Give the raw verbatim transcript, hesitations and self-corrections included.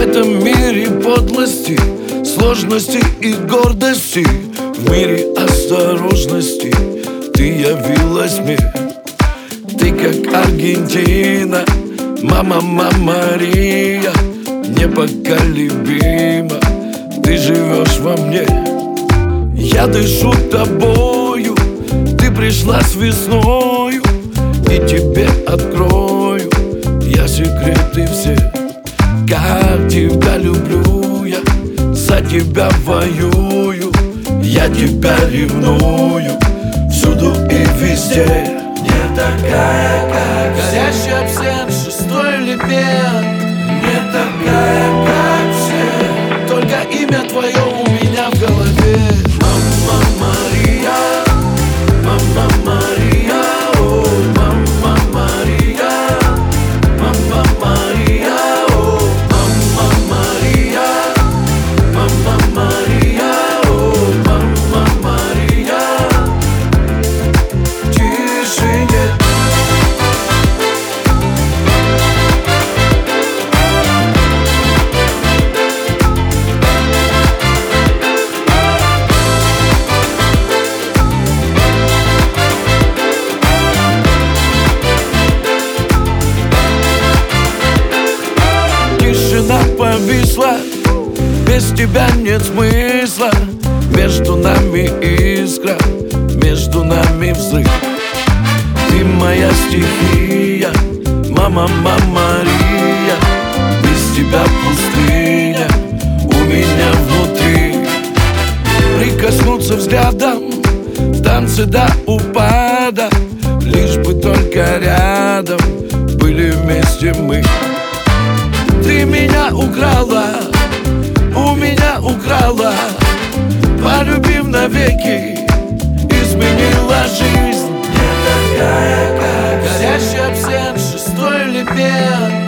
этом мире подлости, сложности и гордости, в мире осторожности ты явилась мне. Ты как Аргентина, мама, мама Мария, непоколебима, ты живешь во мне. Я дышу тобою, ты пришла с весною, и тебе открою я секреты все. Как тебя люблю я, за тебя воюю, я тебя ревную всюду и везде. Не такая, как горящий абсент, шестой элемент. Не такая, как все, только имя твое у меня в голове. Мама Мария, мама Мария, о, мама Мария, мама Мария, о, мама Мария, мама Мария, о, мама Мария. Тишине. Тишина повисла, без тебя нет смысла. Между нами искра, между нами взрыв. Ты моя стихия, мама, мама Мария. Без тебя пустыня у меня внутри. Прикоснуться взглядом в танце до упада, лишь бы только рядом были вместе мы. Ты меня украла, у меня украла, полюбив навеки, изменила жизнь. Не такая, как горящий абсент, шестой элемент.